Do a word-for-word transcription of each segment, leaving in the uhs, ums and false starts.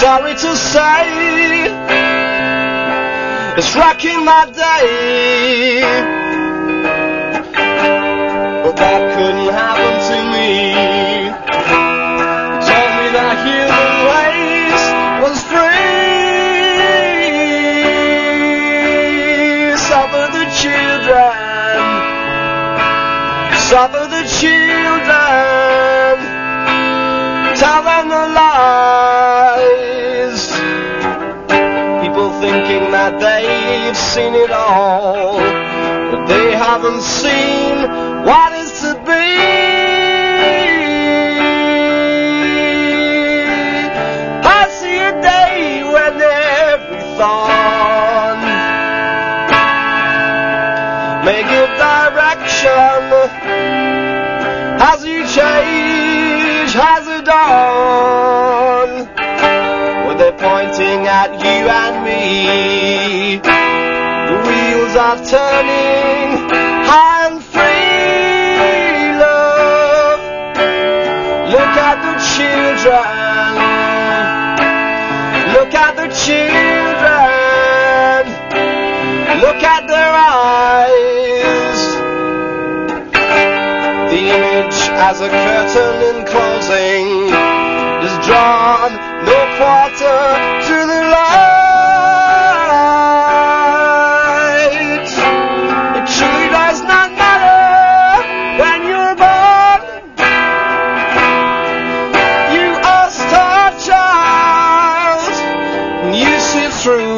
sorry to say, it's wrecking my day. But that couldn't happen to me. You told me that human race was free. Suffer the children, suffer the children, tell them the lies. People thinking that they've seen it all, but they haven't seen what is to be. I see a day when every thorn may give direction as you change, as a dawn. When they're pointing at you and me, the wheels are turning high and free, love. Look at the children, look at the children, look at their eyes. The image as a curtain in closing is drawn no quarter to the light. It truly does not matter when you're born. You are star child, and you see through.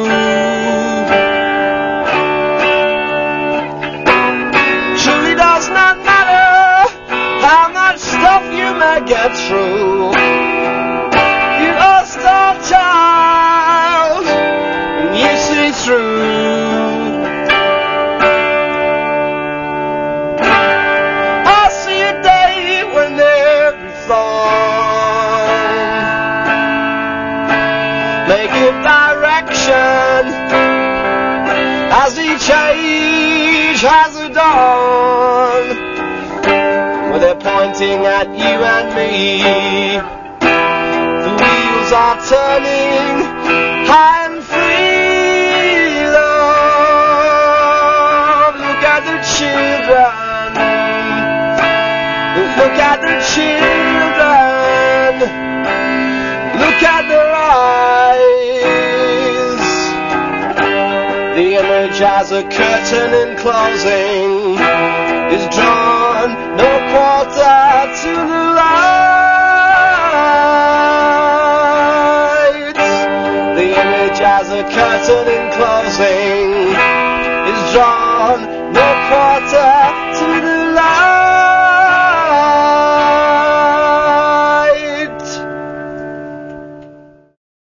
Truly does not matter how much stuff you may get through. You are star child, and you see through. I see a day when every thorn may give direction as each age has a dawn. Where they're pointing at you and me, the wheels are turning high and free, love. Look at the children, look at the children, look at their eyes. The image as a curtain in closing is drawn no quarter to the light. The image as a curtain in closing